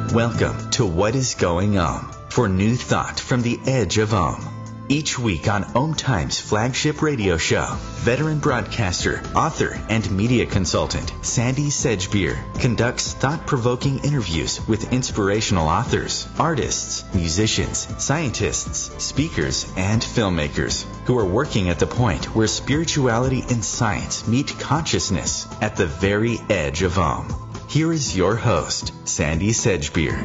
Welcome to What is Going for new thought from the edge of Each week on Times flagship radio show, veteran broadcaster, author, and media consultant Sandy Sedgbeer conducts thought-provoking interviews with inspirational authors, artists, musicians, scientists, speakers, and filmmakers who are working at the point where spirituality and science meet consciousness at the very edge of Here is your host, Sandy Sedgbeer.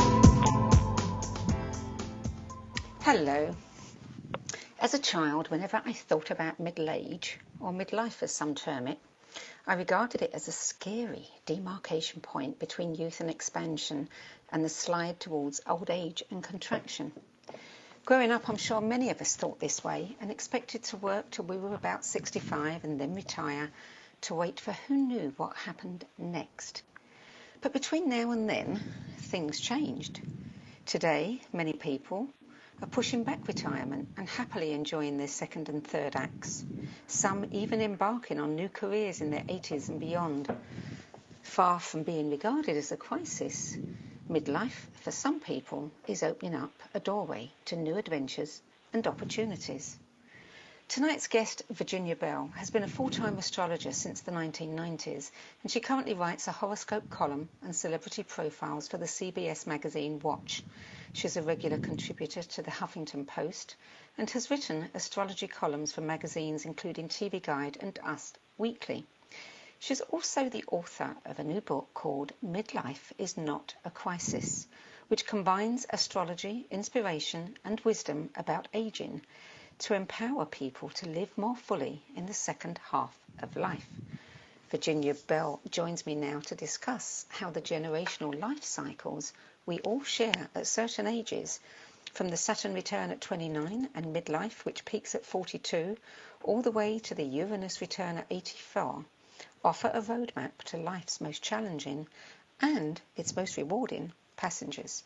Hello. As a child, whenever I thought about middle age, or midlife as some term it, I regarded it as a scary demarcation point between youth and expansion and the slide towards old age and contraction. Growing up, I'm sure many of us thought this way and expected to work till we were about 65 and then retire to wait for who knew what happened next. But between now and then, things changed. Today, many people are pushing back retirement and happily enjoying their second and third acts, some even embarking on new careers in their 80s and beyond. Far from being regarded as a crisis, midlife, for some people, is opening up a doorway to new adventures and opportunities. Tonight's guest, Virginia Bell, has been a full-time astrologer since the 1990s, and she currently writes a horoscope column and celebrity profiles for the CBS magazine Watch. She's a regular contributor to the Huffington Post and has written astrology columns for magazines including TV Guide and Us Weekly. She's also the author of a new book called Midlife is Not a Crisis, which combines astrology, inspiration, and wisdom about aging to empower people to live more fully in the second half of life. Virginia Bell joins me now to discuss how the generational life cycles we all share at certain ages, from the Saturn return at 29 and midlife, which peaks at 42, all the way to the Uranus return at 84, offer a roadmap to life's most challenging and its most rewarding passages.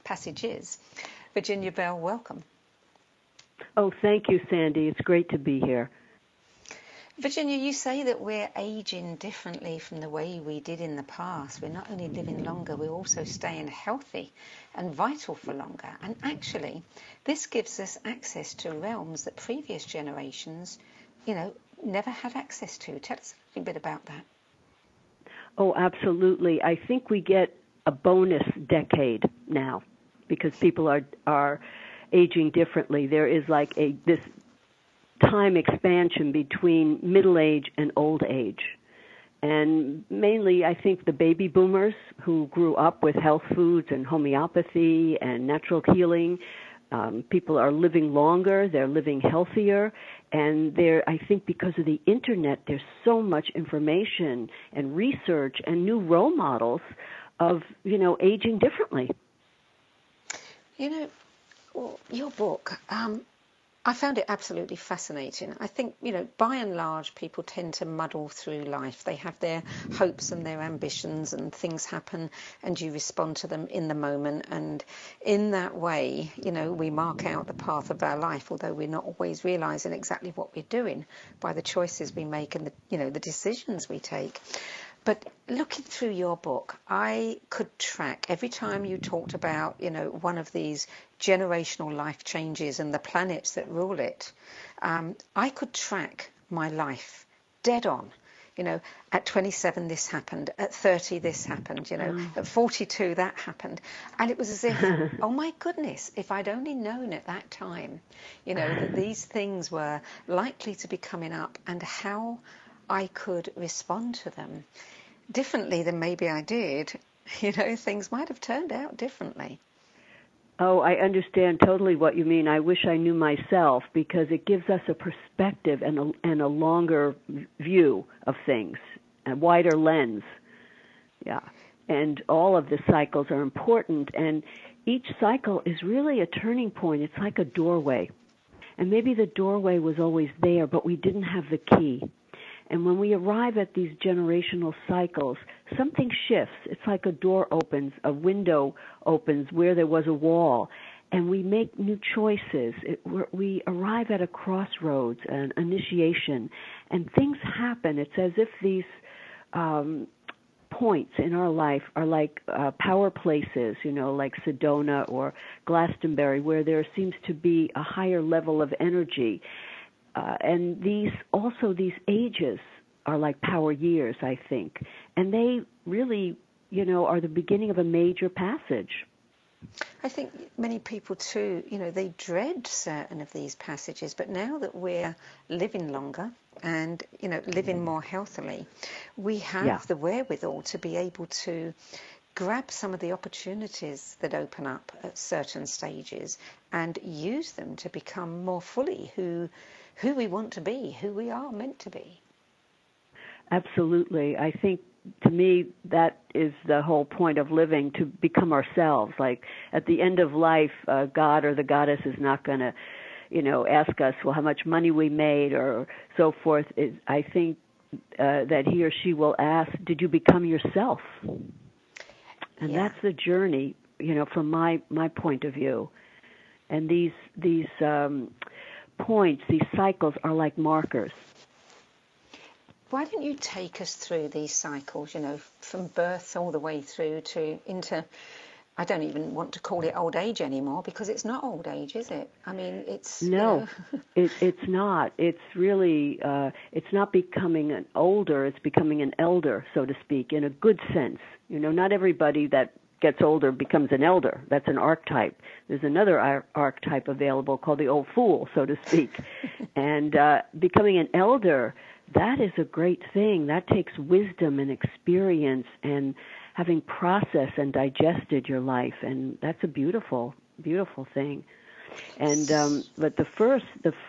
Virginia Bell, welcome. Oh, thank you, Sandy. It's great to be here. Virginia, you say that we're aging differently from the way we did in the past. We're not only living longer, we're also staying healthy and vital for longer. And actually, this gives us access to realms that previous generations, never had access to. Tell us a little bit about that. Oh, absolutely. I think we get a bonus decade now because people are aging differently. There is like this time expansion between middle age and old age. And mainly, I think the baby boomers who grew up with health foods and homeopathy and natural healing, people are living longer, they're living healthier, and I think because of the internet, there's so much information and research and new role models of, aging differently. Your book, I found it absolutely fascinating. I think, by and large, people tend to muddle through life. They have their hopes and their ambitions, and things happen, and you respond to them in the moment. And in that way, we mark out the path of our life, although we're not always realizing exactly what we're doing by the choices we make and the decisions we take. But looking through your book, I could track every time you talked about, one of these generational life changes and the planets that rule it. I could track my life dead on. At 27, this happened. At 30, this happened. At 42, that happened. And it was as if, oh my goodness, if I'd only known at that time, that these things were likely to be coming up and how I could respond to them differently than maybe I did, things might have turned out differently. Oh, I understand totally what you mean. I wish I knew myself because it gives us a perspective and a longer view of things, a wider lens. Yeah. And all of the cycles are important, and each cycle is really a turning point. It's like a doorway. And maybe the doorway was always there, but we didn't have the key. And when we arrive at these generational cycles, something shifts. It's like a door opens, a window opens where there was a wall, and we make new choices. We arrive at a crossroads, an initiation, and things happen. It's as if these points in our life are like power places, like Sedona or Glastonbury, where there seems to be a higher level of energy. And these ages are like power years, I think. And they really, are the beginning of a major passage. I think many people too, they dread certain of these passages, but now that we're living longer and, living more healthily, we have the wherewithal to be able to grab some of the opportunities that open up at certain stages and use them to become more fully who we want to be, who we are meant to be. Absolutely. I think, to me, that is the whole point of living, to become ourselves. Like, at the end of life, God or the goddess is not going to, ask us, well, how much money we made or so forth. I think that he or she will ask, did you become yourself? And that's the journey, from my point of view. And these points, these cycles are like markers. Why don't you take us through these cycles, from birth all the way through into, I don't even want to call it old age anymore, because it's not old age, is it? I mean, it's... No, it's not. It's really, it's not becoming an older, it's becoming an elder, so to speak, in a good sense. Not everybody that gets older becomes an elder. That's an archetype. There's another archetype available called the old fool, so to speak. And becoming an elder, that is a great thing. That takes wisdom and experience and having processed and digested your life, and that's a beautiful, beautiful thing. And but the first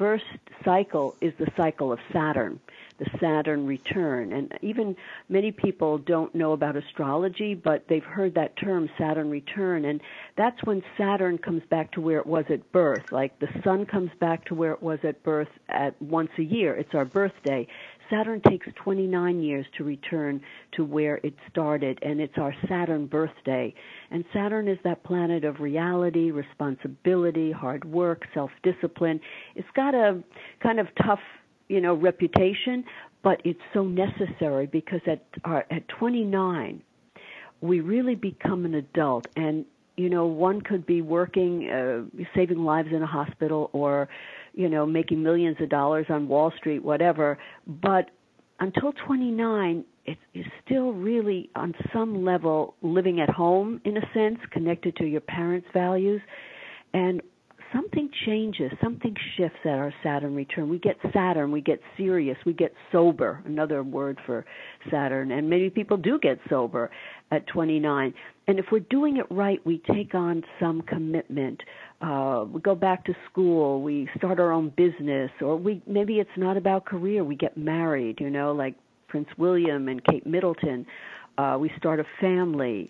cycle is the cycle of Saturn, the Saturn return. And even many people don't know about astrology, but they've heard that term, Saturn return. And that's when Saturn comes back to where it was at birth. Like the sun comes back to where it was at birth at once a year. It's our birthday. Saturn takes 29 years to return to where it started, and it's our Saturn birthday. And Saturn is that planet of reality, responsibility, hard work, self-discipline. It's got a kind of tough, reputation, but it's so necessary because at 29, we really become an adult. And, one could be working, saving lives in a hospital or, making millions of dollars on Wall Street, whatever. But until 29, it's still really, on some level, living at home, in a sense, connected to your parents' values. And something changes, something shifts at our Saturn return. We get Saturn, we get serious, we get sober, another word for Saturn. And many people do get sober at 29. And if we're doing it right, we take on some commitment. We go back to school, we start our own business, or maybe it's not about career. We get married, like Prince William and Kate Middleton. We start a family.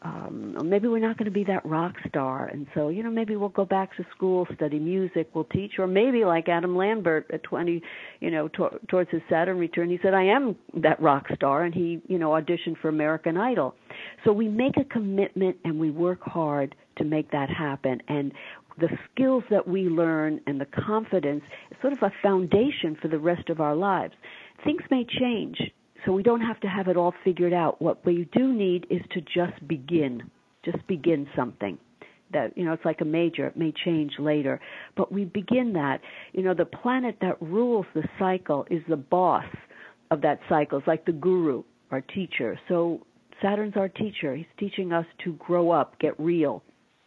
Or maybe we're not going to be that rock star, and so, maybe we'll go back to school, study music, we'll teach, or maybe like Adam Lambert at 20, towards his Saturn return, he said, I am that rock star, and he, auditioned for American Idol. So we make a commitment and we work hard to make that happen, and the skills that we learn and the confidence is sort of a foundation for the rest of our lives. Things may change, so we don't have to have it all figured out. What we do need is to just begin something. That, it's like a major, it may change later, but we begin that. The planet that rules the cycle is the boss of that cycle. It's like the guru, our teacher. So Saturn's our teacher. He's teaching us to grow up, get real,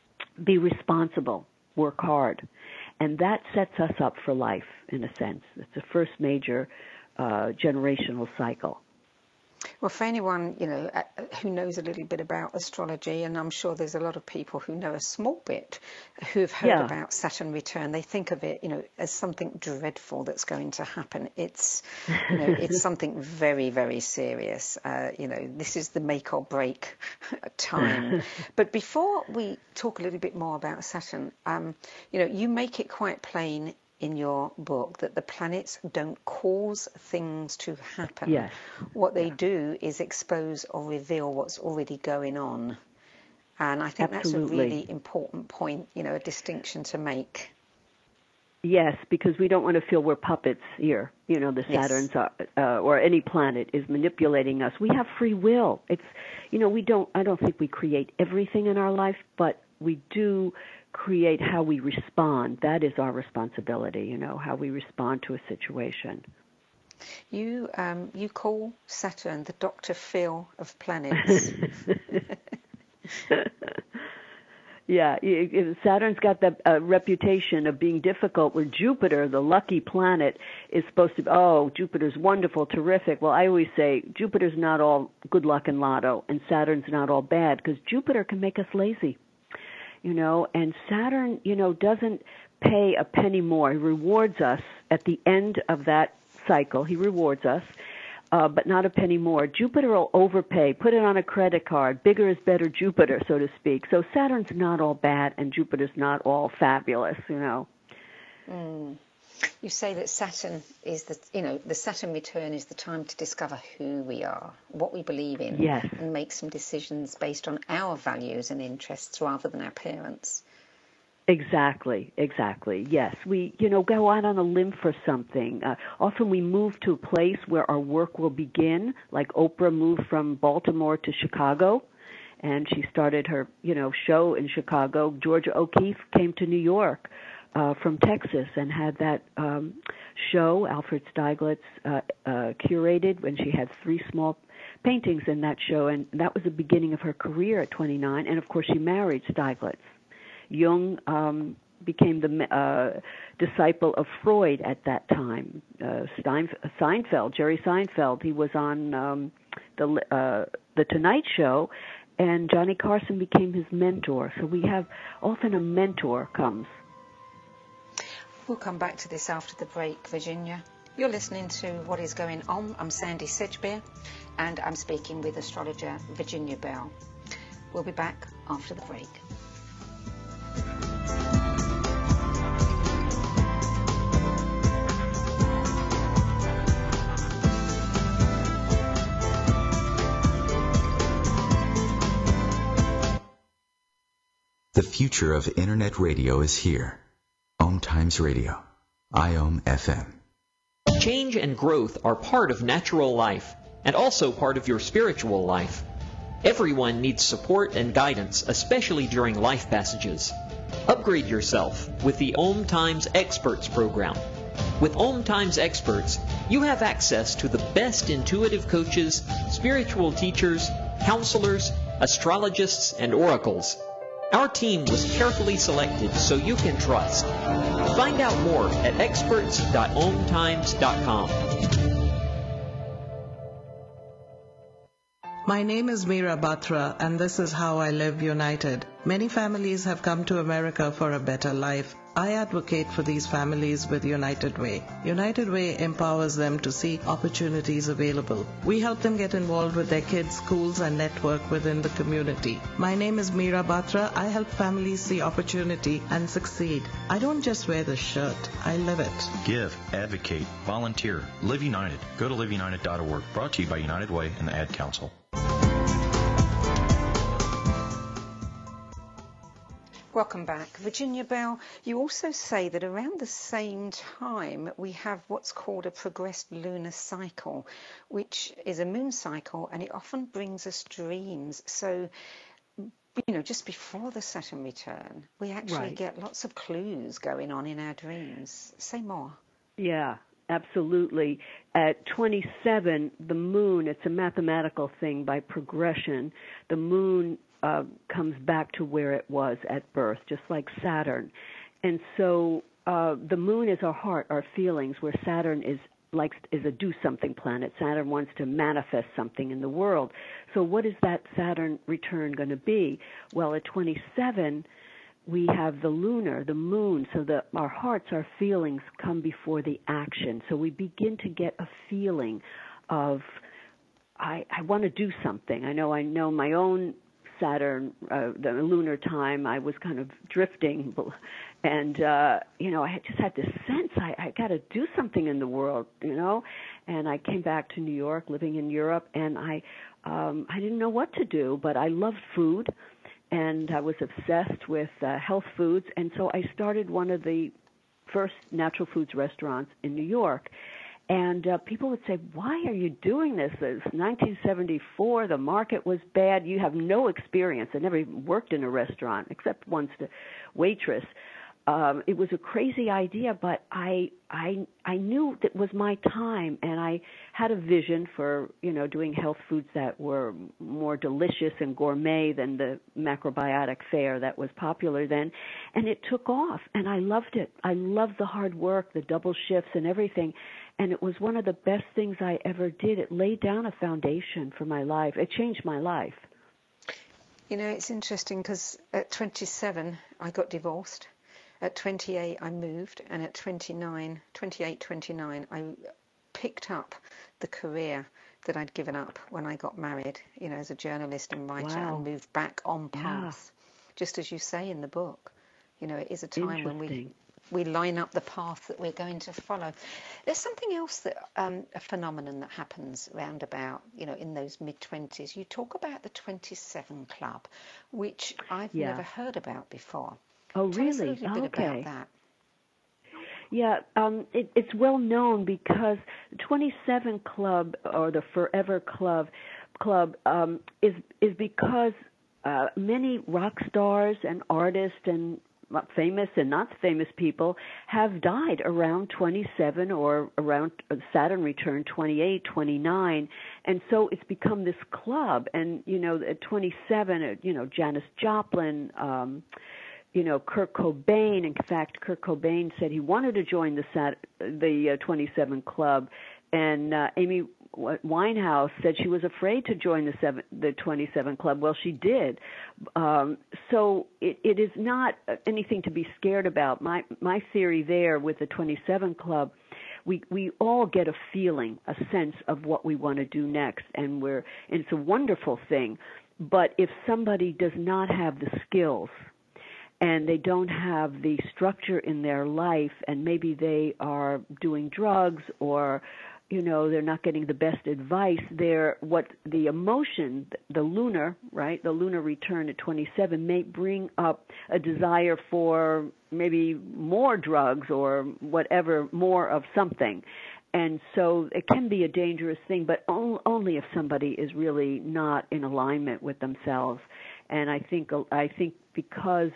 be responsible, work hard. And that sets us up for life, in a sense. It's the first major generational cycle. Well, for anyone, who knows a little bit about astrology, and I'm sure there's a lot of people who know a small bit who have heard about Saturn return, they think of it, as something dreadful that's going to happen. It's, it's something very, very serious. This is the make or break time. But before we talk a little bit more about Saturn, you make it quite plain in your book that the planets don't cause things to happen. Yes. What they do is expose or reveal what's already going on. And I think that's a really important point, a distinction to make. Yes, because we don't want to feel we're puppets here. You know, the Saturns or any planet is manipulating us. We have free will. It's, you know, I don't think we create everything in our life, but we do create how we respond. That is our responsibility, you know, how we respond to a situation. You call Saturn the Dr. Phil of planets. Yeah, Saturn's got the reputation of being difficult, where Jupiter, the lucky planet, is supposed to be, oh, Jupiter's wonderful, terrific. Well, I always say Jupiter's not all good luck and lotto, and Saturn's not all bad, because Jupiter can make us lazy, you know, and Saturn, you know, doesn't pay a penny more. He rewards us at the end of that cycle. He rewards us. But not a penny more. Jupiter will overpay, put it on a credit card. Bigger is better Jupiter, so to speak. So Saturn's not all bad and Jupiter's not all fabulous, you know. You say that Saturn is the Saturn return is the time to discover who we are, what we believe in, yes, and make some decisions based on our values and interests rather than our parents'. Exactly. Yes, we, you know, go out on a limb for something. Often we move to a place where our work will begin, like Oprah moved from Baltimore to Chicago, and she started her, you know, show in Chicago. Georgia O'Keeffe came to New York from Texas and had that show, Alfred Stieglitz curated, when she had 3 small paintings in that show, and that was the beginning of her career at 29, and of course she married Stieglitz. Jung became the disciple of Freud at that time. Seinfeld, Jerry Seinfeld, he was on the Tonight Show, and Johnny Carson became his mentor. So we have often a mentor comes. We'll come back to this after the break, Virginia. You're listening to What is Going On. I'm Sandy Sedgbeer, and I'm speaking with astrologer Virginia Bell. We'll be back after the break. The future of Internet radio is here. Om Times Radio. IOM FM. Change and growth are part of natural life and also part of your spiritual life. Everyone needs support and guidance, especially during life passages. Upgrade yourself with the Om Times Experts program. With Om Times Experts, you have access to the best intuitive coaches, spiritual teachers, counselors, astrologists, and oracles. Our team was carefully selected so you can trust. Find out more at experts.omtimes.com. My name is Meera Batra, and this is How I Live United. Many families have come to America for a better life. I advocate for these families with United Way. United Way empowers them to see opportunities available. We help them get involved with their kids' schools and network within the community. My name is Meera Batra. I help families see opportunity and succeed. I don't just wear the shirt, I live it. Give, advocate, volunteer. Live United. Go to liveunited.org. Brought to you by United Way and the Ad Council. Welcome back. Virginia Bell, you also say that around the same time we have what's called a progressed lunar cycle, which is a moon cycle, and it often brings us dreams. So, you know, just before the Saturn return, we actually get lots of clues going on in our dreams. Say more. Yeah, absolutely. At 27, the moon, it's a mathematical thing by progression. The moon comes back to where it was at birth, just like Saturn. And so the moon is our heart, our feelings, where Saturn is a do-something planet. Saturn wants to manifest something in the world. So what is that Saturn return going to be? Well, at 27, we have the lunar, the moon, so that our hearts, our feelings come before the action. So we begin to get a feeling of, I want to do something. I know my own Saturn, the lunar time, I was kind of drifting, and you know, I just had this sense I got to do something in the world, you know. And I came back to New York, living in Europe, and I didn't know what to do, but I loved food, and I was obsessed with health foods, and so I started one of the first natural foods restaurants in New York. And people would say, why are you doing this? It's 1974, the market was bad. You have no experience. I never even worked in a restaurant except once the waitress. It was a crazy idea, but I knew that was my time, and I had a vision for, doing health foods that were more delicious and gourmet than the macrobiotic fare that was popular then, and it took off, and I loved it. I loved the hard work, the double shifts and everything, and it was one of the best things I ever did. It laid down a foundation for my life. It changed my life. It's interesting because at 27, I got divorced. At 28, I moved, and at 29, I picked up the career that I'd given up when I got married, as a journalist and writer, and moved back on path. Just as you say in the book, it is a time when we line up the path that we're going to follow. There's something else that a phenomenon that happens round about, in those mid-20s. You talk about the 27 Club, which I've never heard about before. Oh, Tell really? us a little bit about that. Yeah, it's well known because the 27 Club, or the Forever Club, is because many rock stars and artists and famous and not famous people have died around 27 or around Saturn return 28, 29, and so it's become this club. And at 27, Janis Joplin. Kurt Cobain. In fact, Kurt Cobain said he wanted to join the 27 Club, and Amy Winehouse said she was afraid to join the 27 Club. Well, she did. So it is not anything to be scared about. My theory there with the 27 Club, we all get a feeling, a sense of what we want to do next, and it's a wonderful thing. But if somebody does not have the skills, and they don't have the structure in their life, and maybe they are doing drugs, or they're not getting the best advice, the emotion, the lunar return at 27 may bring up a desire for maybe more drugs or whatever, more of something. And so it can be a dangerous thing, but only if somebody is really not in alignment with themselves. And I think because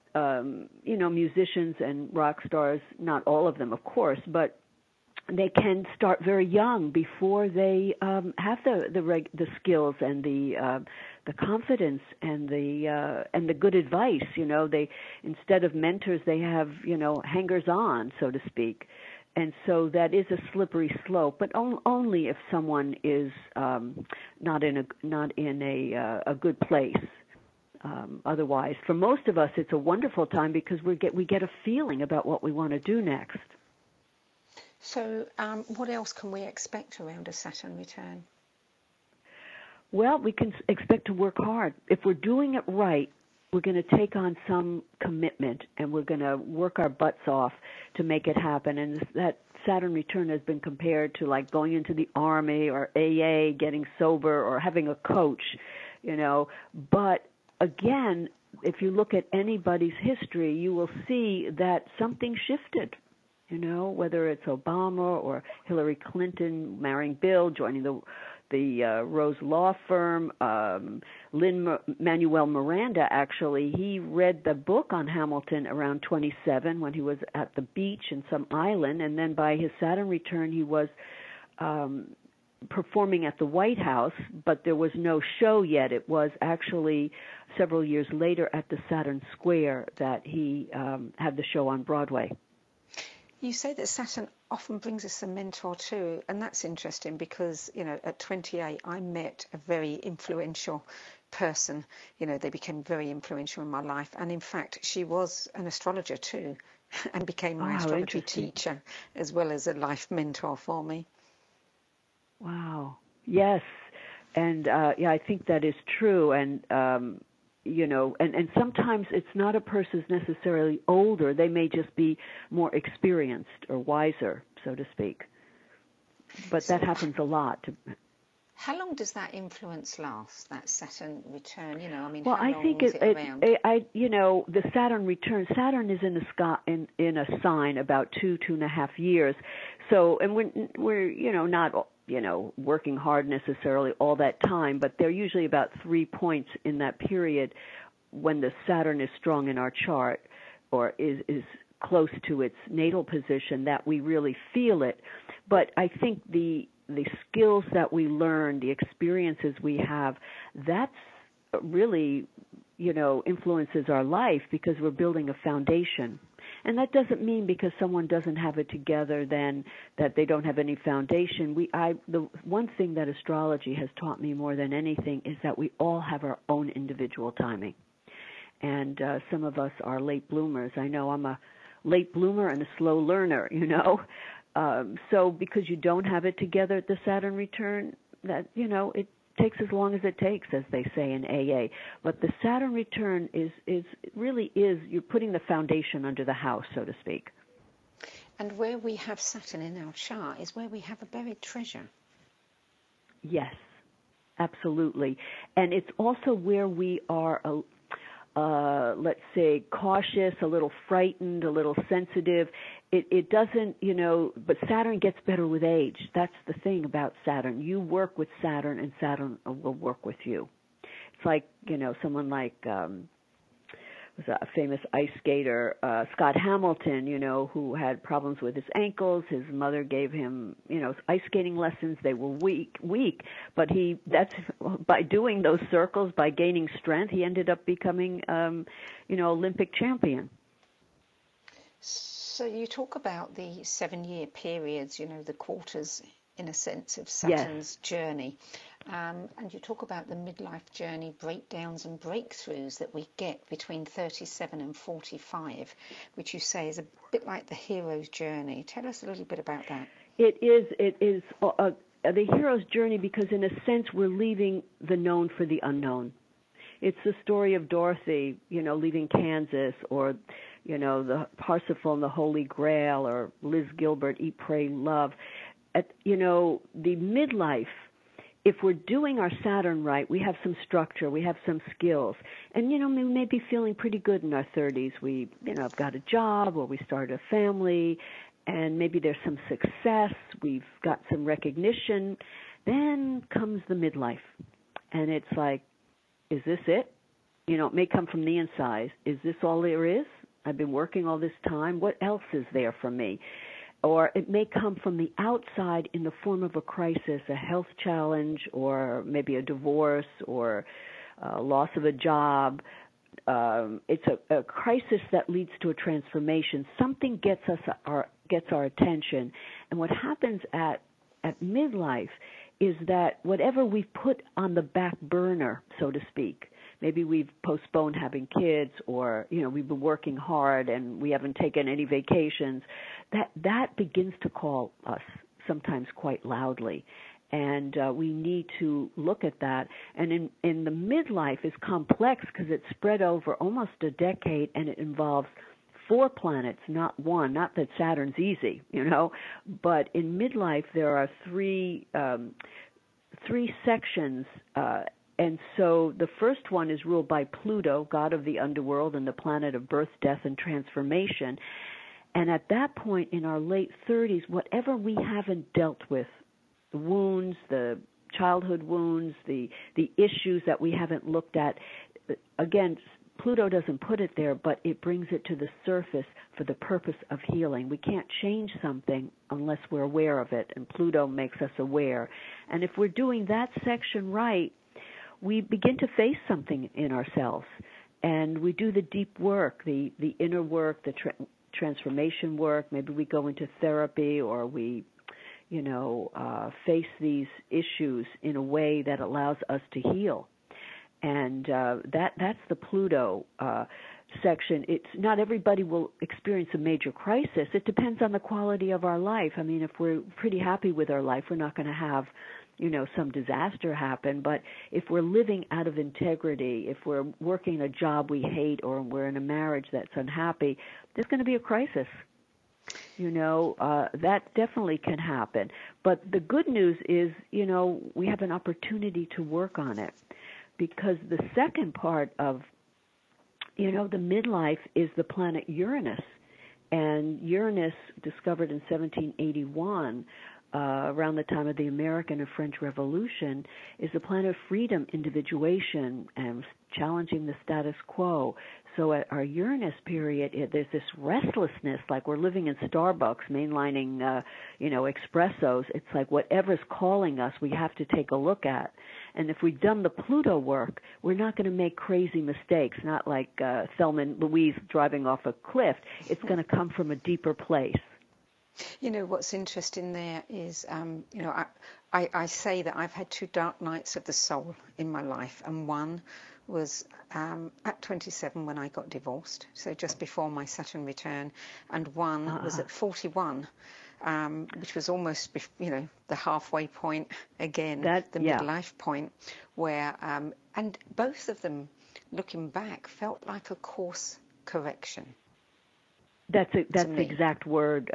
musicians and rock stars, not all of them, of course, but they can start very young before they have the skills and the confidence and the good advice. They, instead of mentors, they have hangers on, so to speak. And so that is a slippery slope, but only if someone is not in a good place. Otherwise, for most of us, it's a wonderful time because we get a feeling about what we want to do next. So, what else can we expect around a Saturn return? Well, we can expect to work hard. If we're doing it right, we're going to take on some commitment, and we're going to work our butts off to make it happen. And that Saturn return has been compared to like going into the Army or AA, getting sober, or having a coach, But again, if you look at anybody's history, you will see that something shifted, whether it's Obama or Hillary Clinton marrying Bill, joining the Rose Law Firm. Lin-Manuel Miranda, actually, he read the book on Hamilton around 27 when he was at the beach in some island, and then by his Saturn return he was performing at the White House, but there was no show yet. It was actually several years later at the Saturn Square that he had the show on Broadway. You say that Saturn often brings us a mentor too, and that's interesting because, at 28 I met a very influential person. They became very influential in my life, and in fact she was an astrologer too and became my astrology teacher as well as a life mentor for me. Wow. Yes. And I think that is true. And and sometimes it's not a person's necessarily older. They may just be more experienced or wiser, so to speak. But that happens a lot. How long does that influence last, that Saturn return? Well, how I long think is it around? the Saturn return. Saturn is in the sky in a sign about 2.5 years. So, and we're not working hard necessarily all that time, but they're usually about 3 points in that period when the Saturn is strong in our chart, or is close to its natal position, that we really feel it. But I think the skills that we learn, the experiences we have, that's really, influences our life, because we're building a foundation. And that doesn't mean because someone doesn't have it together then that they don't have any foundation. The one thing that astrology has taught me more than anything is that we all have our own individual timing. And some of us are late bloomers. I know I'm a late bloomer and a slow learner, So because you don't have it together at the Saturn return, that, it takes as long as it takes, as they say in AA. But the Saturn return is you're putting the foundation under the house, so to speak. And where we have Saturn in our chart is where we have a buried treasure. Yes, absolutely. And it's also where we are, let's say, cautious, a little frightened, a little sensitive. It doesn't, but Saturn gets better with age. That's the thing about Saturn. You work with Saturn, and Saturn will work with you. It's like, someone like was a famous ice skater, Scott Hamilton, who had problems with his ankles. His mother gave him, ice skating lessons. They were weak, but that's by doing those circles, by gaining strength, he ended up becoming, Olympic champion. So you talk about the 7-year periods, the quarters, in a sense, of Saturn's journey. And you talk about the midlife journey breakdowns and breakthroughs that we get between 37 and 45, which you say is a bit like the hero's journey. Tell us a little bit about that. It is the hero's journey, because in a sense we're leaving the known for the unknown. It's the story of Dorothy, leaving Kansas, or, the Parsifal and the Holy Grail, or Liz Gilbert, Eat, Pray, Love. The midlife, if we're doing our Saturn right, we have some structure, we have some skills. And, we may be feeling pretty good in our 30s. We, have got a job, or we started a family, and maybe there's some success, we've got some recognition. Then comes the midlife. And it's like, is this it? It may come from the inside. Is this all there is? I've been working all this time. What else is there for me? Or it may come from the outside in the form of a crisis, a health challenge, or maybe a divorce, or loss of a job. It's a crisis that leads to a transformation. Something gets our attention. And what happens at midlife is that whatever we've put on the back burner, so to speak, maybe we've postponed having kids, or, we've been working hard and we haven't taken any vacations, that begins to call us sometimes quite loudly. And we need to look at that. And in the midlife is complex because it's spread over almost a decade, and it involves 4 planets, not one. Not that Saturn's easy, but in midlife there are three sections, and so the first one is ruled by Pluto, god of the underworld and the planet of birth, death, and transformation. And at that point in our late 30s, whatever we haven't dealt with, the wounds, the childhood wounds, the issues that we haven't looked at, again, Pluto doesn't put it there, but it brings it to the surface for the purpose of healing. We can't change something unless we're aware of it, and Pluto makes us aware. And if we're doing that section right, we begin to face something in ourselves, and we do the deep work, the inner work, the transformation work. Maybe we go into therapy, or we face these issues in a way that allows us to heal. And that's the Pluto section. It's not everybody will experience a major crisis. It depends on the quality of our life. I mean, if we're pretty happy with our life, we're not going to have, some disaster happen. But if we're living out of integrity, if we're working a job we hate, or we're in a marriage that's unhappy, there's going to be a crisis. That definitely can happen. But the good news is, we have an opportunity to work on it, because the second part of, the midlife is the planet Uranus. And Uranus, discovered in 1781, around the time of the American and French Revolution, is the planet of freedom, individuation, and challenging the status quo. So at our Uranus period, there's this restlessness, like we're living in Starbucks, mainlining, espressos. It's like whatever's calling us, we have to take a look at. And if we've done the Pluto work, we're not going to make crazy mistakes, not like Thelma and Louise driving off a cliff. It's going to come from a deeper place. What's interesting there is, I say that I've had 2 dark nights of the soul in my life, and one was at 27 when I got divorced, so just before my Saturn return, and one was at 41, which was almost, the halfway point again, the midlife point, where, and both of them, looking back, felt like a course correction. That's the exact word.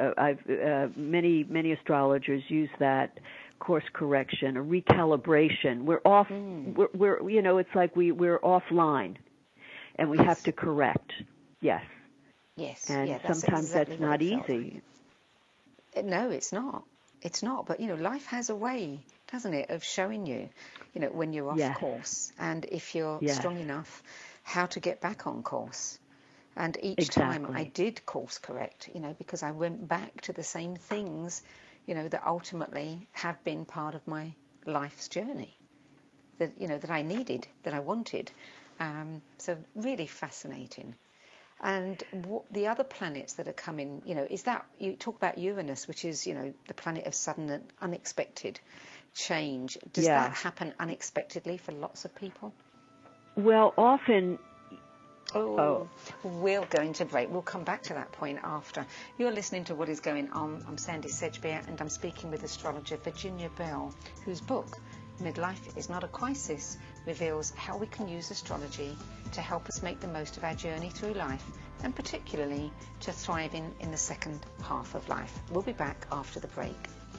Many astrologers use that, course correction, a recalibration. We're off. We're it's like we're offline, and we have to correct. Yes. Yes. And sometimes that's not easy. No, it's not. It's not. But life has a way, doesn't it, of showing you, when you're off course, and if you're strong enough, how to get back on course. And each time I did course correct, because I went back to the same things, that ultimately have been part of my life's journey, that, that I needed, that I wanted. So really fascinating. And the other planets that are coming, is that, you talk about Uranus, which is, the planet of sudden and unexpected change. Does that happen unexpectedly for lots of people? Well, often... We'll go into break. We'll come back to that point after. You're listening to What Is Going On. I'm Sandy Sedgbeer, and I'm speaking with astrologer Virginia Bell, whose book, Midlife is Not a Crisis, reveals how we can use astrology to help us make the most of our journey through life, and particularly to thriving in the second half of life. We'll be back after the break.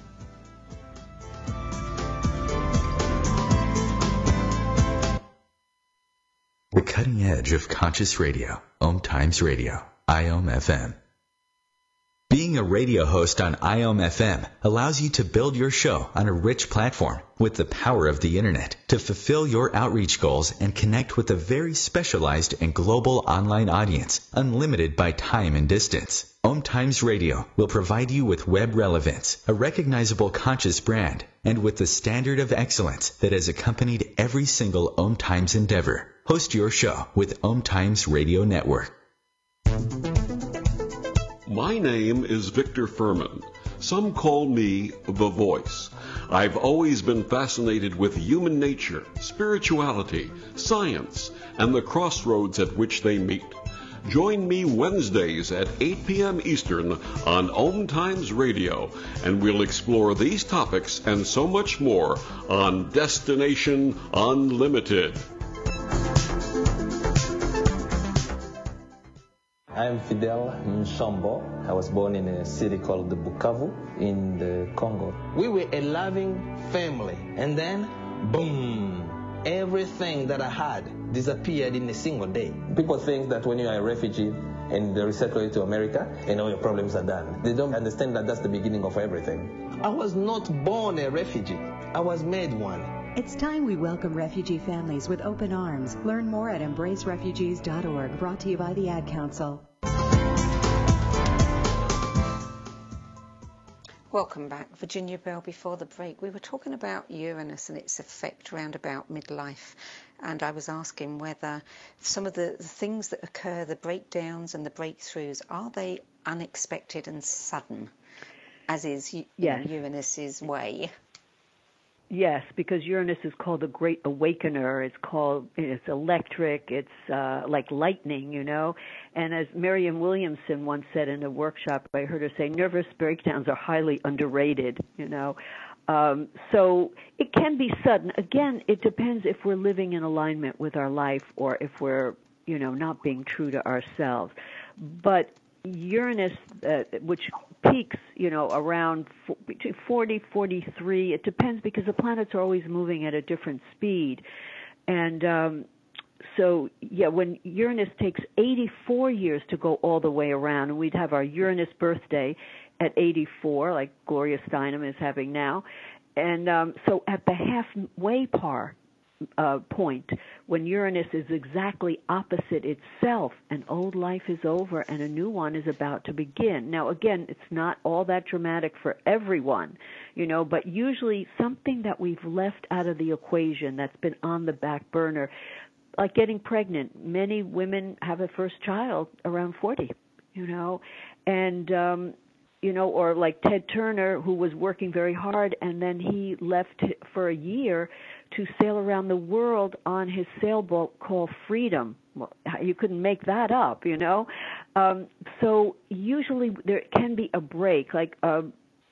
The cutting edge of conscious radio, Om Times Radio, IOM FM. Being a radio host on IOM FM allows you to build your show on a rich platform with the power of the internet to fulfill your outreach goals and connect with a very specialized and global online audience, unlimited by time and distance. Om Times Radio will provide you with web relevance, a recognizable conscious brand, and with the standard of excellence that has accompanied every single Om Times endeavor. Host your show with Om Times Radio Network. My name is Victor Furman. Some call me The Voice. I've always been fascinated with human nature, spirituality, science, and the crossroads at which they meet. Join me Wednesdays at 8 p.m. Eastern on Om Times Radio, and we'll explore these topics and so much more on Destination Unlimited. I'm Fidel Nsombo. I was born in a city called Bukavu in the Congo. We were a loving family, and then, boom, everything that I had disappeared in a single day. People think that when you are a refugee and they resettle you to America, and all your problems are done. They don't understand that that's the beginning of everything. I was not born a refugee. I was made one. It's time we welcome refugee families with open arms. Learn more at embracerefugees.org, brought to you by the Ad Council. Welcome back. Virginia Bell. Before the break, we were talking about Uranus and its effect round about midlife. And I was asking whether some of the things that occur, the breakdowns and the breakthroughs, are they unexpected and sudden, as is Uranus's way? Yes, because Uranus is called the Great Awakener. It's electric. It's like lightning, And as Marianne Williamson once said in a workshop, I heard her say, nervous breakdowns are highly underrated, So it can be sudden. Again, it depends if we're living in alignment with our life or if we're, not being true to ourselves. But Uranus, which peaks, around between 40, 43. It depends because the planets are always moving at a different speed. And so, when Uranus takes 84 years to go all the way around, and we'd have our Uranus birthday at 84, like Gloria Steinem is having now. And so at the halfway point, when Uranus is exactly opposite itself, an old life is over and a new one is about to begin. Now, again, it's not all that dramatic for everyone, but usually something that we've left out of the equation that's been on the back burner, like getting pregnant. Many women have a first child around 40, and or like Ted Turner, who was working very hard, and then he left for a year to sail around the world on his sailboat called Freedom. Well, you couldn't make that up, So usually there can be a break, like, Carl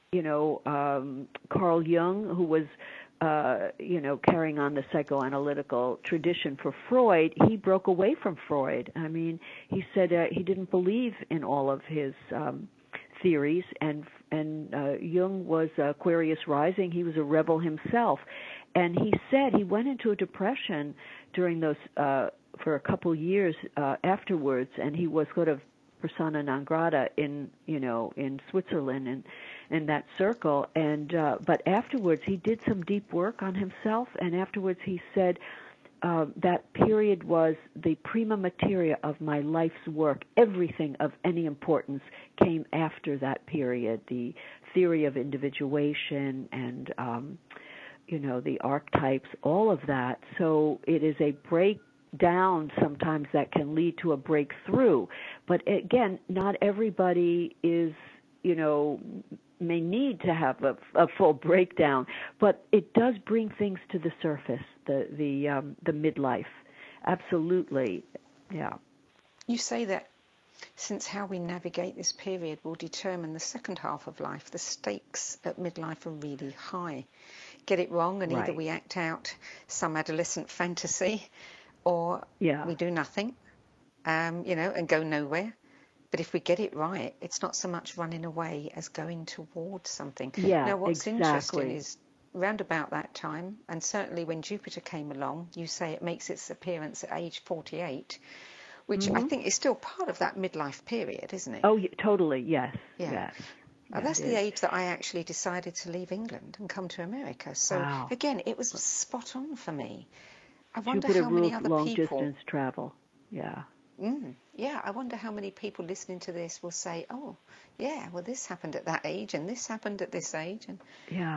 Jung, who was, carrying on the psychoanalytical tradition for Freud. He broke away from Freud. I mean, he said he didn't believe in all of his theories, and Jung was Aquarius rising. He was a rebel himself, and he said he went into a depression during those for a couple years afterwards, and he was sort of persona non grata in Switzerland and in that circle. And but afterwards he did some deep work on himself, and afterwards he said, that period was the prima materia of my life's work. Everything of any importance came after that period. The theory of individuation and, the archetypes, all of that. So it is a breakdown sometimes that can lead to a breakthrough. But again, not everybody is, may need to have a full breakdown, but it does bring things to the surface, the midlife. Absolutely, yeah. You say that since how we navigate this period will determine the second half of life, the stakes at midlife are really high. Get it wrong, and either we act out some adolescent fantasy, or we do nothing, and go nowhere. But if we get it right, it's not so much running away as going towards something. Yeah, now, what's interesting is round about that time, and certainly when Jupiter came along, you say it makes its appearance at age 48, which I think is still part of that midlife period, isn't it? Oh, totally, yes. Yeah. Yes. That's the age that I actually decided to leave England and come to America. So, again, it was spot on for me. I wonder Jupiter how many ruled other long people... distance travel, yeah. Yeah, I wonder how many people listening to this will say, oh, yeah, well, this happened at that age and this happened at this age. And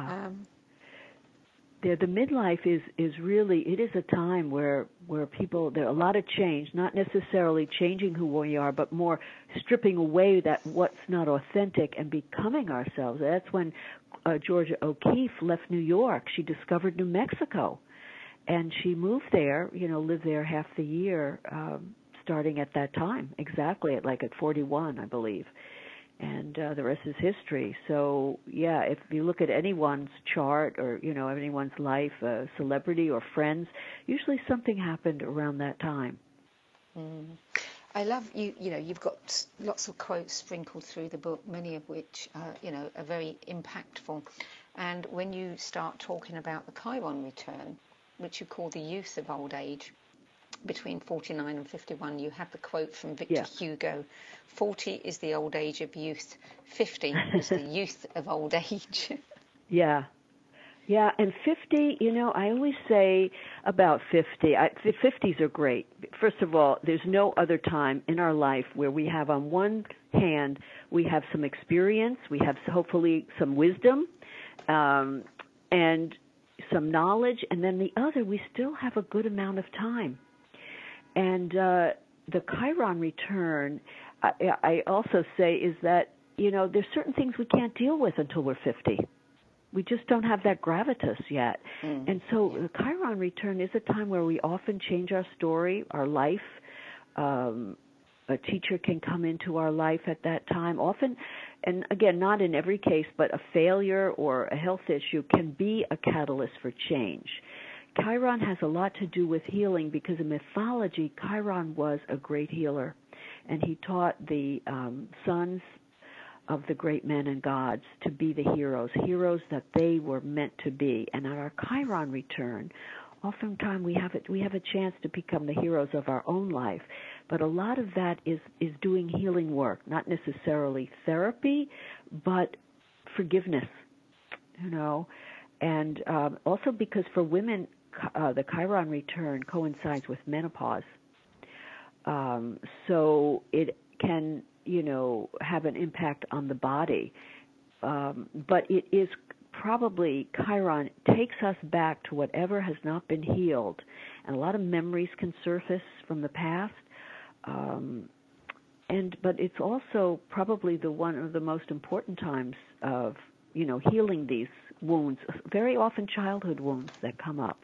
the midlife is really, it is a time where people, there are a lot of change, not necessarily changing who we are, but more stripping away that what's not authentic and becoming ourselves. That's when Georgia O'Keeffe left New York. She discovered New Mexico, and she moved there, lived there half the year, starting at that time, exactly at 41, I believe. And the rest is history. So, yeah, if you look at anyone's chart or, anyone's life, celebrity or friends, usually something happened around that time. I love you've got lots of quotes sprinkled through the book, many of which, are very impactful. And when you start talking about the Chiron return, which you call the youth of old age, between 49 and 51, you have the quote from Victor Hugo, 40 is the old age of youth, 50 is the youth of old age. Yeah, and 50, I always say about 50, the 50s are great. First of all, there's no other time in our life where we have on one hand, we have some experience, we have hopefully some wisdom, and some knowledge, and then the other, we still have a good amount of time. And the Chiron return, I also say, is that, there's certain things we can't deal with until we're 50. We just don't have that gravitas yet. And so the Chiron return is a time where we often change our story, our life. A teacher can come into our life at that time. Often, and again, not in every case, but a failure or a health issue can be a catalyst for change. Chiron has a lot to do with healing because in mythology, Chiron was a great healer. and he taught the sons of the great men and gods to be the heroes that they were meant to be. And at our Chiron return, oftentimes we have a chance to become the heroes of our own life, but a lot of that is doing healing work, not necessarily therapy, but forgiveness, and also because for women, the Chiron return coincides with menopause, so it can have an impact on the body, but it is probably Chiron takes us back to whatever has not been healed, and a lot of memories can surface from the past, but it's also probably one of the most important times of healing these wounds, very often childhood wounds that come up.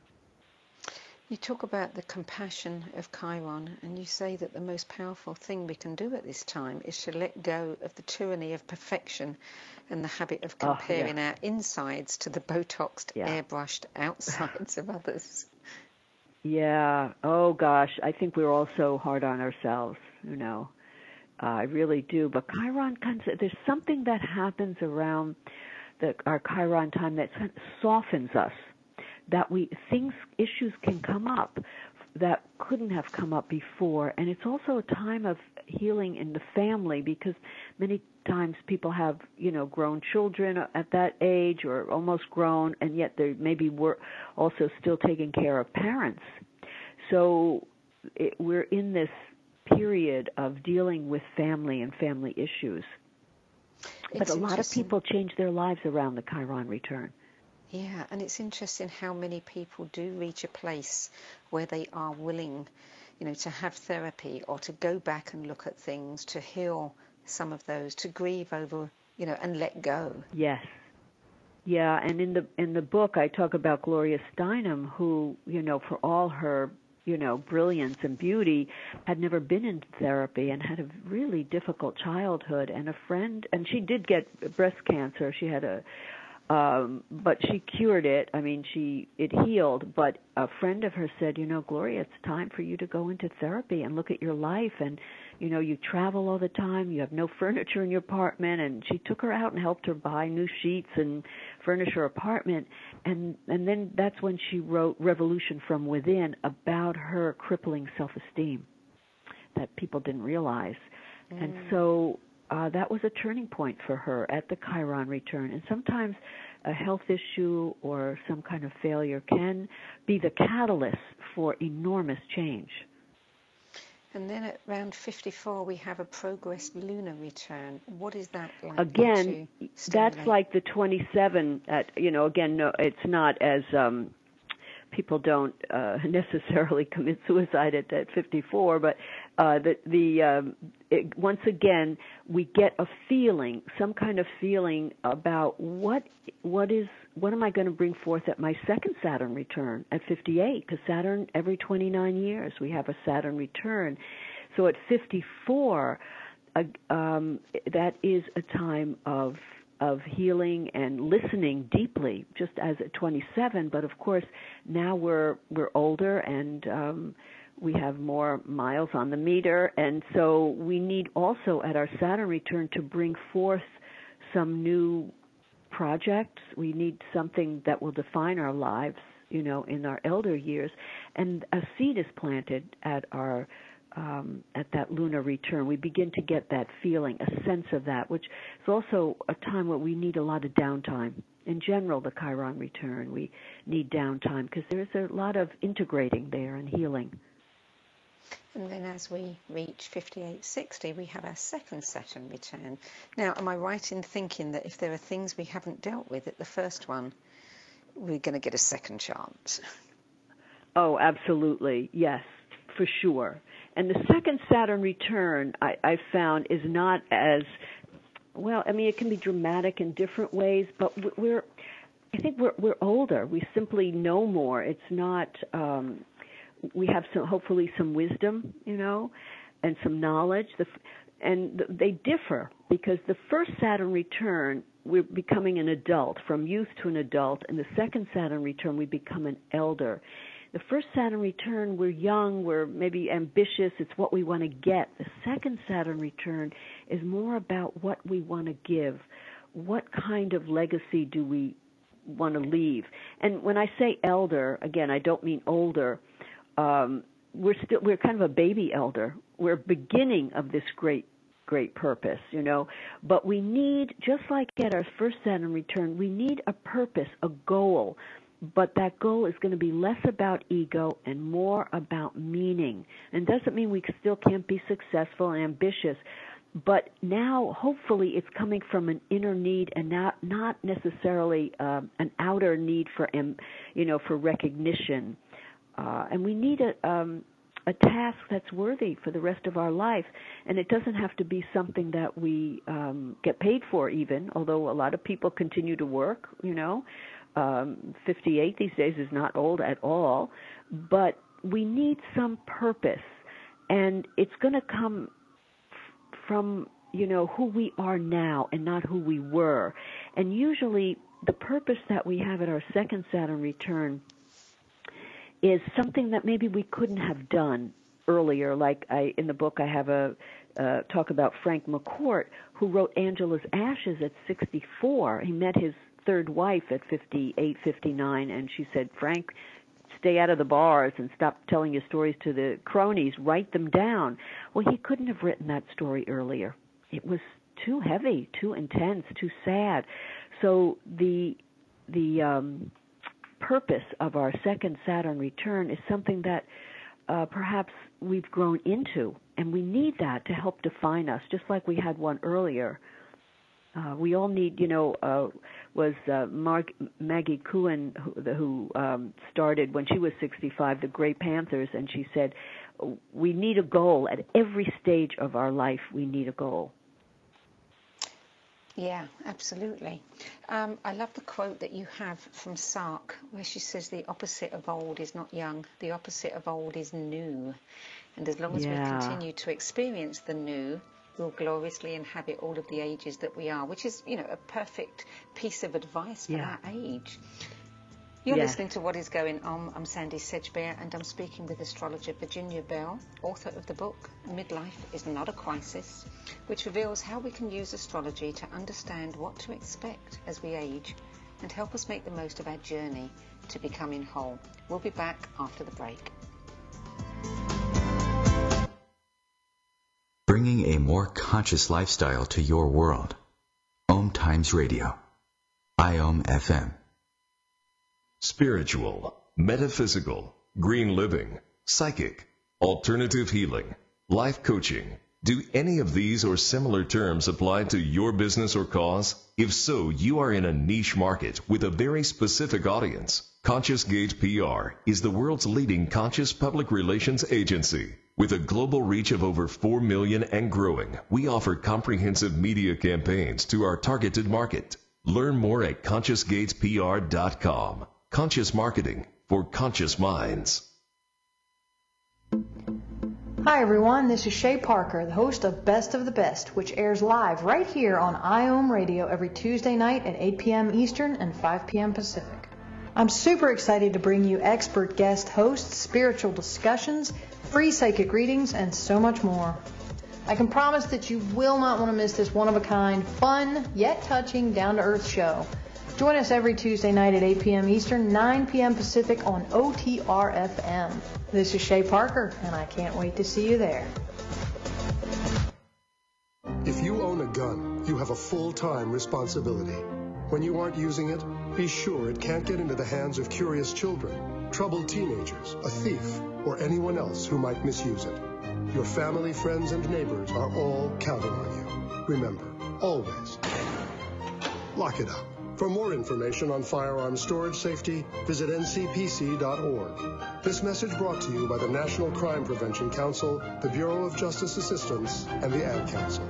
You talk about the compassion of Chiron, and you say that the most powerful thing we can do at this time is to let go of the tyranny of perfection and the habit of comparing our insides to the Botoxed, airbrushed outsides of others. Yeah. Oh, gosh. I think we're all so hard on ourselves, I really do. But Chiron there's something that happens around our Chiron time that softens us. That issues can come up that couldn't have come up before. And it's also a time of healing in the family, because many times people have, grown children at that age or almost grown, and yet they maybe were also still taking care of parents. So we're in this period of dealing with family and family issues. But a lot of people change their lives around the Chiron return. Yeah, and it's interesting how many people do reach a place where they are willing, to have therapy or to go back and look at things, to heal some of those, to grieve over, and let go. Yes. Yeah, and in the book I talk about Gloria Steinem, who, for all her, brilliance and beauty, had never been in therapy and had a really difficult childhood, and a friend, and she did get breast cancer. She had but she cured it. I mean, it healed. But a friend of hers said, Gloria, it's time for you to go into therapy and look at your life. And, you travel all the time. You have no furniture in your apartment. And she took her out and helped her buy new sheets and furnish her apartment. And then that's when she wrote Revolution from Within about her crippling self-esteem that people didn't realize. And so that was a turning point for her at the Chiron return. And sometimes a health issue or some kind of failure can be the catalyst for enormous change. And then at around 54, we have a progressed lunar return. What is that like? Again, that's like the 27. Again, no, it's not as people don't necessarily commit suicide at 54, but once again, we get a feeling, some kind of feeling about what am I going to bring forth at my second Saturn return at 58? Because Saturn, every 29 years, we have a Saturn return. So at 54, that is a time of healing and listening deeply, just as at 27. But of course, now we're older and we have more miles on the meter, and so we need also at our Saturn return to bring forth some new projects. We need something that will define our lives, in our elder years, and a seed is planted at our at that lunar return. We begin to get that feeling, a sense of that, which is also a time where we need a lot of downtime. In general, the Chiron return, we need downtime because there's a lot of integrating there and healing. And then as we reach 58-60, we have our second Saturn return. Now, am I right in thinking that if there are things we haven't dealt with at the first one, we're going to get a second chance? Oh, absolutely. Yes, for sure. And the second Saturn return, I found, is not as, well, I mean, it can be dramatic in different ways, but I think we're older. We simply know more. It's not, we have hopefully some wisdom, and some knowledge. And they differ because the first Saturn return, we're becoming an adult, from youth to an adult. And the second Saturn return, we become an elder. The first Saturn return, we're young, we're maybe ambitious, it's what we want to get. The second Saturn return is more about what we want to give. What kind of legacy do we want to leave? And when I say elder, again, I don't mean older. We're kind of a baby elder. We're beginning of this great purpose, But we need, just like at our first Saturn return, we need a purpose, a goal. But that goal is going to be less about ego and more about meaning. And doesn't mean we still can't be successful and ambitious. But now, hopefully, it's coming from an inner need and not necessarily an outer need for recognition. And we need a task that's worthy for the rest of our life. And it doesn't have to be something that we get paid for even, although a lot of people continue to work, 58 these days is not old at all. But we need some purpose. And it's going to come from, who we are now and not who we were. And usually the purpose that we have at our second Saturn return is something that maybe we couldn't have done earlier. Like in the book I have a talk about Frank McCourt, who wrote Angela's Ashes at 64. He met his third wife at 58, 59, and she said, Frank, stay out of the bars and stop telling your stories to the cronies, write them down. Well, he couldn't have written that story earlier. It was too heavy, too intense, too sad. So the purpose of our second Saturn return is something that perhaps we've grown into, and we need that to help define us, just like we had one earlier. We all need, was Maggie Cohen, who started when she was 65, the Grey Panthers, and she said, we need a goal. At every stage of our life, we need a goal. Yeah, absolutely. I love the quote that you have from Sark, where she says the opposite of old is not young, the opposite of old is new. And as long as we continue to experience the new, we'll gloriously inhabit all of the ages that we are, which is, a perfect piece of advice for that age. You're listening to What is Going On. I'm Sandy Sedgbeer, and I'm speaking with astrologer Virginia Bell, author of the book Midlife is Not a Crisis, which reveals how we can use astrology to understand what to expect as we age and help us make the most of our journey to becoming whole. We'll be back after the break. Bringing a more conscious lifestyle to your world. Om Times Radio. IOM FM. Spiritual, metaphysical, green living, psychic, alternative healing, life coaching. Do any of these or similar terms apply to your business or cause? If so, you are in a niche market with a very specific audience. Conscious Gate PR is the world's leading conscious public relations agency. With a global reach of over 4 million and growing, we offer comprehensive media campaigns to our targeted market. Learn more at ConsciousGatesPR.com. Conscious marketing for conscious minds. Hi everyone, this is Shay Parker, the host of Best of the Best, which airs live right here on IOM Radio every Tuesday night at 8 p.m. Eastern and 5 p.m. Pacific. I'm super excited to bring you expert guest hosts, spiritual discussions, free psychic readings, and so much more. I can promise that you will not want to miss this one-of-a-kind, fun, yet touching, down-to-earth show. Join us every Tuesday night at 8 p.m. Eastern, 9 p.m. Pacific on OTR-FM. This is Shay Parker, and I can't wait to see you there. If you own a gun, you have a full-time responsibility. When you aren't using it, be sure it can't get into the hands of curious children, troubled teenagers, a thief, or anyone else who might misuse it. Your family, friends, and neighbors are all counting on you. Remember, always, lock it up. For more information on firearms storage safety, visit ncpc.org. This message brought to you by the National Crime Prevention Council, the Bureau of Justice Assistance, and the Ad Council.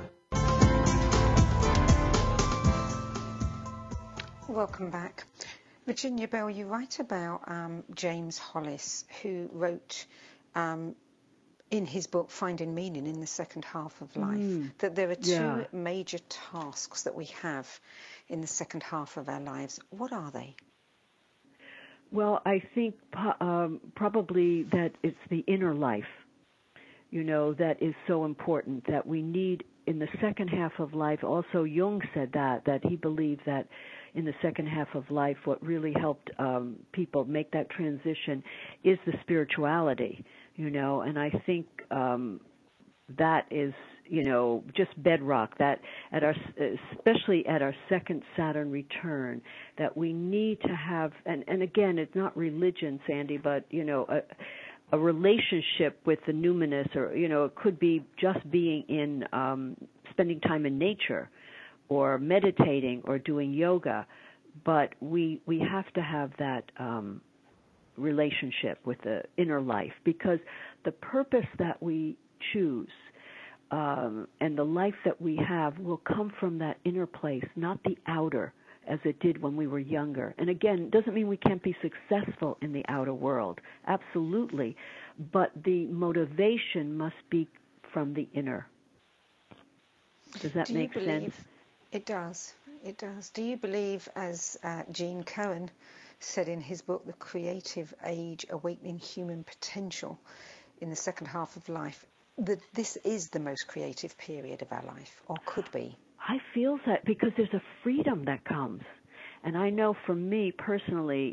Welcome back. Virginia Bell, you write about James Hollis, who wrote in his book Finding Meaning in the Second Half of Life, that there are two major tasks that we have in the second half of our lives. What are they? Well, I think probably that it's the inner life, that is so important, that we need in the second half of life. Also, Jung said that he believed that in the second half of life, what really helped people make that transition is the spirituality, and I think that is, just bedrock, that especially at our second Saturn return, that we need to have, and again, it's not religion, Sandy, but, a relationship with the numinous, or, it could be just being in, spending time in nature, or meditating, or doing yoga, but we have to have that relationship with the inner life, because the purpose that we choose and the life that we have will come from that inner place, not the outer, as it did when we were younger. And again, it doesn't mean we can't be successful in the outer world. Absolutely. But the motivation must be from the inner. Does that make sense? It does. It does. Do you believe, as Gene Cohen said in his book, The Creative Age, Awakening Human Potential in the Second Half of Life, that this is the most creative period of our life, or could be? I feel that because there's a freedom that comes. And I know for me personally,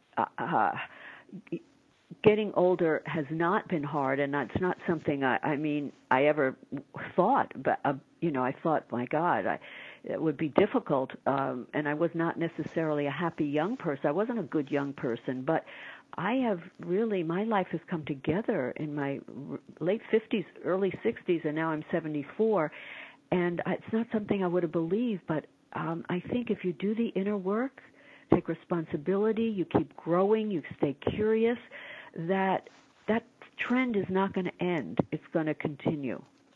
getting older has not been hard, and that's not something I ever thought. But, I thought, my God, it would be difficult, and I was not necessarily a happy young person. I wasn't a good young person, but I have really, my life has come together in my late 50s, early 60s, and now I'm 74, and it's not something I would have believed, but I think if you do the inner work, take responsibility, you keep growing, you stay curious, that trend is not going to end. It's going to continue.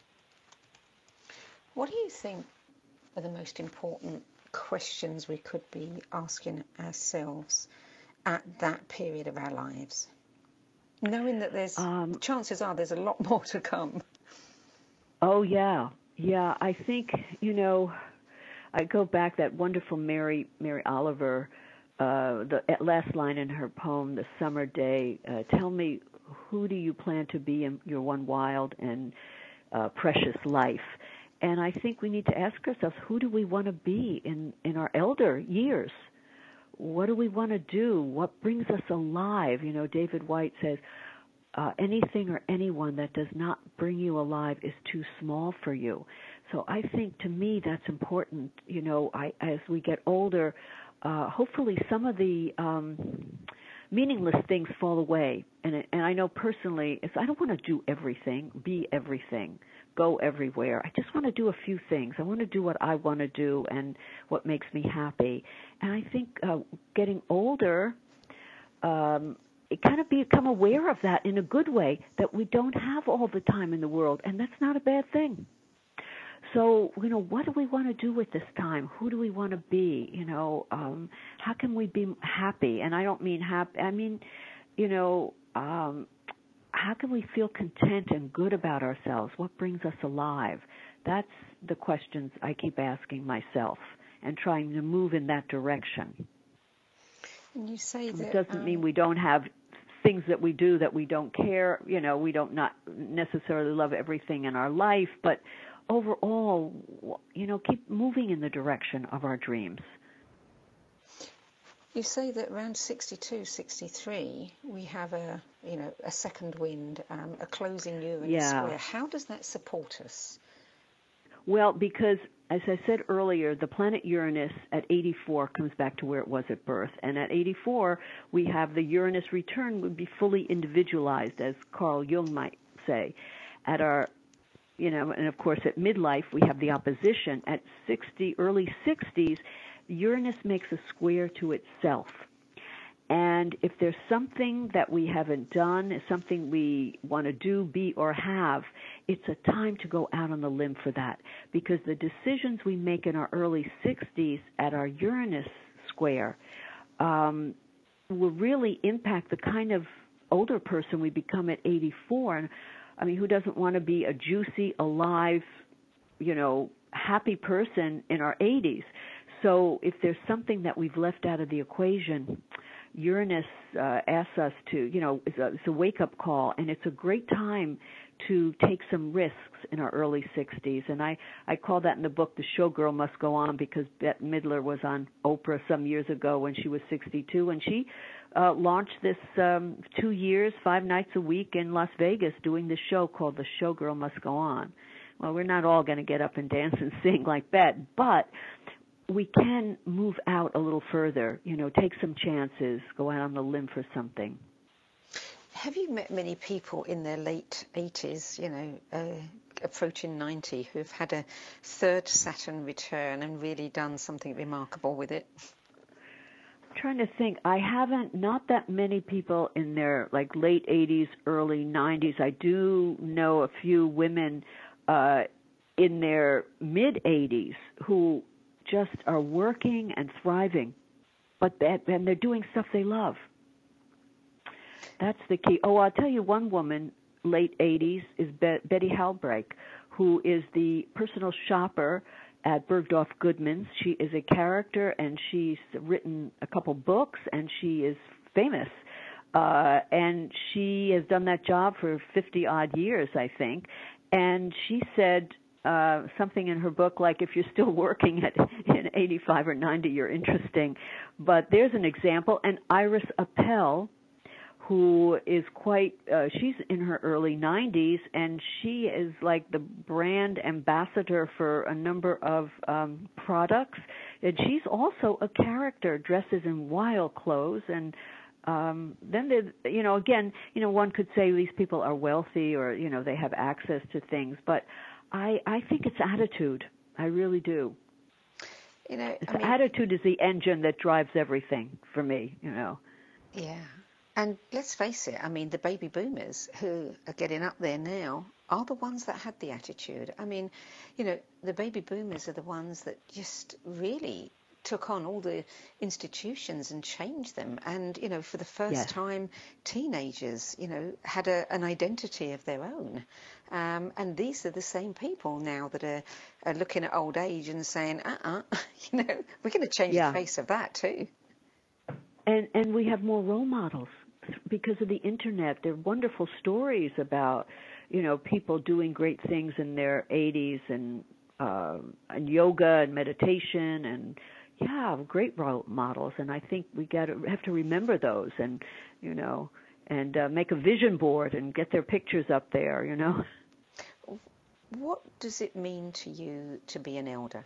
What do you think are the most important questions we could be asking ourselves at that period of our lives, knowing that there's chances are there's a lot more to come? Oh, yeah. I think, I go back, that wonderful Mary Oliver, the last line in her poem, The Summer Day, tell me, who do you plan to be in your one wild and precious life? And I think we need to ask ourselves, who do we want to be in our elder years? What do we want to do? What brings us alive? David White says, anything or anyone that does not bring you alive is too small for you. So I think, to me, that's important. As we get older, hopefully some of the meaningless things fall away. And I know personally, I don't want to do everything, be everything, go everywhere. I just want to do a few things. I want to do what I want to do and what makes me happy. And I think getting older, it kind of become aware of that in a good way, that we don't have all the time in the world, and that's not a bad thing. So, what do we want to do with this time? Who do we want to be? How can we be happy? And I don't mean happy, I mean, how can we feel content and good about ourselves? What brings us alive? That's the questions I keep asking myself and trying to move in that direction. And you say that it doesn't mean we don't have things that we do that we don't care, we don't not necessarily love everything in our life, but overall, keep moving in the direction of our dreams. You say that around 62, 63, we have a second wind, a closing Uranus square. How does that support us? Well, because, as I said earlier, the planet Uranus at 84 comes back to where it was at birth. And at 84, we have the Uranus return would be fully individualized, as Carl Jung might say. At our, and of course at midlife, we have the opposition. At early 60s, Uranus makes a square to itself. And if there's something that we haven't done, something we want to do, be, or have, it's a time to go out on the limb for that. Because the decisions we make in our early 60s at our Uranus square will really impact the kind of older person we become at 84. And I mean, who doesn't want to be a juicy, alive, happy person in our 80s? So if there's something that we've left out of the equation, Uranus asks us to, it's a wake-up call, and it's a great time to take some risks in our early 60s. And I call that in the book, The Showgirl Must Go On, because Bette Midler was on Oprah some years ago when she was 62, and she launched this 2 years, 5 nights a week in Las Vegas doing this show called The Showgirl Must Go On. Well, we're not all going to get up and dance and sing like Bette, but we can move out a little further, take some chances, go out on a limb for something. Have you met many people in their late 80s, approaching 90, who've had a third Saturn return and really done something remarkable with it? I'm trying to think. I haven't, not that many people in their late 80s, early 90s. I do know a few women in their mid 80s who just are working and thriving, and they're doing stuff they love. That's the key. Oh, I'll tell you one woman, late 80s, is Betty Halbrake, who is the personal shopper at Bergdorf Goodman's. She is a character, and she's written a couple books, and she is famous. And she has done that job for 50-odd years, I think. And she said something in her book like, if you're still working in 85 or 90, you're interesting. But there's an example. And Iris Appel, who is she's in her early 90s, and she is like the brand ambassador for a number of products. And she's also a character, dresses in wild clothes. And then, again, one could say these people are wealthy or, they have access to things. But I think it's attitude. I really do. Attitude is the engine that drives everything for me, Yeah. And let's face it, the baby boomers who are getting up there now are the ones that had the attitude. The baby boomers are the ones that just really took on all the institutions and changed them. And, for the first time, teenagers, had an identity of their own. And these are the same people now that are looking at old age and saying, we're going to change the face of that too. And we have more role models. Because of the internet, there are wonderful stories about, people doing great things in their 80s and yoga and meditation and great role models. And I think we have to remember those and make a vision board and get their pictures up there. What does it mean to you to be an elder?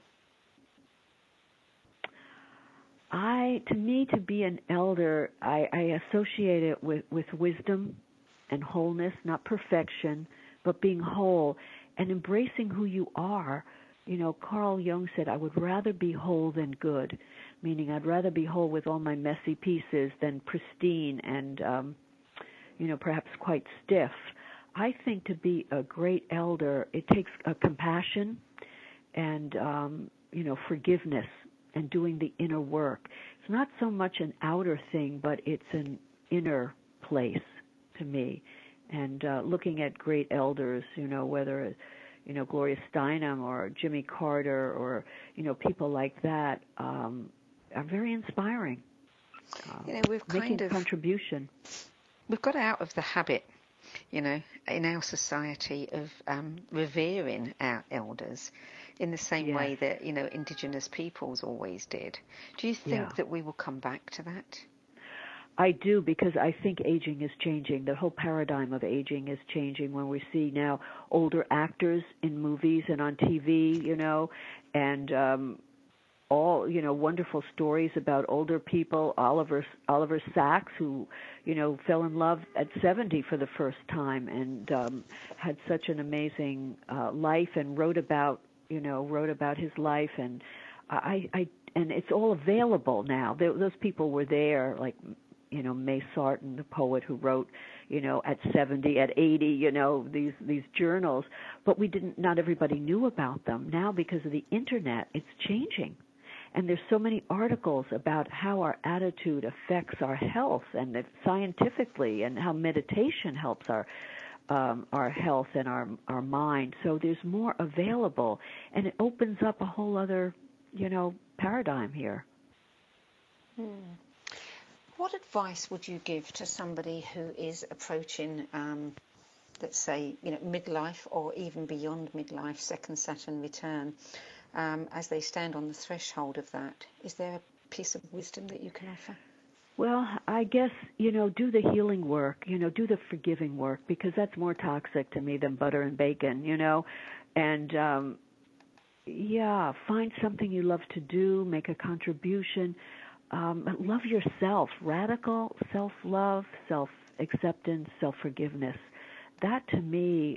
To me, to be an elder, I associate it with wisdom and wholeness, not perfection, but being whole and embracing who you are. Carl Jung said, I would rather be whole than good, meaning I'd rather be whole with all my messy pieces than pristine and, perhaps quite stiff. I think to be a great elder, it takes a compassion and, forgiveness and doing the inner work. It's not so much an outer thing, but it's an inner place to me. And looking at great elders, whether, Gloria Steinem or Jimmy Carter or, people like that, are very inspiring. We've making a contribution. We've got out of the habit, in our society of revering our elders in the same way that, indigenous peoples always did. Do you think that we will come back to that? I do, because I think aging is changing. The whole paradigm of aging is changing when we see now older actors in movies and on TV, and all, wonderful stories about older people. Oliver Sacks, who, fell in love at 70 for the first time and had such an amazing life and wrote about his life, and and it's all available now. Those people were there, like, May Sarton, the poet who wrote, at 70, at 80, these journals, but not everybody knew about them. Now, because of the internet, it's changing. And there's so many articles about how our attitude affects our health and scientifically, and how meditation helps our health and our mind. So there's more available, and it opens up a whole other, paradigm here. What advice would you give to somebody who is approaching, let's say, midlife or even beyond midlife, second Saturn return, as they stand on the threshold of that? Is there a piece of wisdom that you can offer? Well, I guess, do the healing work, do the forgiving work, because that's more toxic to me than butter and bacon, and find something you love to do, make a contribution, love yourself, radical self-love, self-acceptance, self-forgiveness. That to me,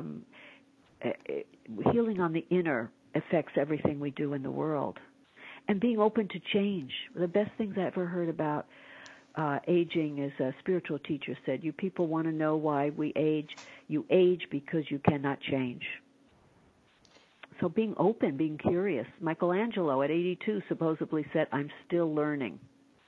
healing on the inner affects everything we do in the world. And being open to change. The best things I ever heard about aging is a spiritual teacher said, you people want to know why we age. You age because you cannot change. So being open, being curious. Michelangelo at 82 supposedly said, I'm still learning.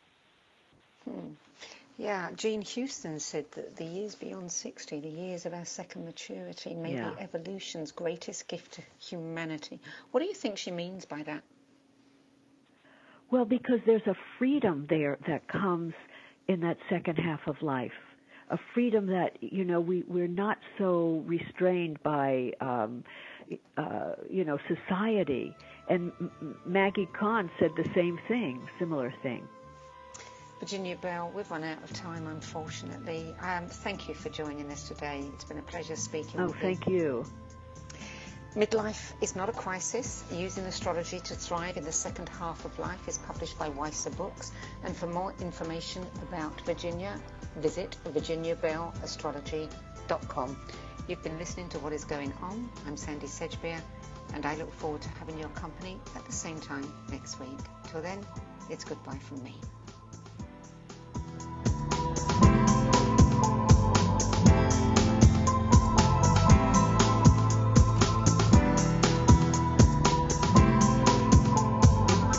Yeah, Jean Houston said that the years beyond 60, the years of our second maturity, may be evolution's greatest gift to humanity. What do you think she means by that? Well, because there's a freedom there that comes in that second half of life. A freedom that, we're not so restrained by, society. And Maggie Kahn said the same thing, similar thing. Virginia Bell, we've run out of time, unfortunately. Thank you for joining us today. It's been a pleasure speaking with you. Oh, thank you. Midlife is not a crisis. Using astrology to thrive in the second half of life is published by Weiser Books. And for more information about Virginia, visit virginiabellastrology.com. You've been listening to What is Going On. I'm Sandy Sedgbeer, and I look forward to having your company at the same time next week. Till then, it's goodbye from me.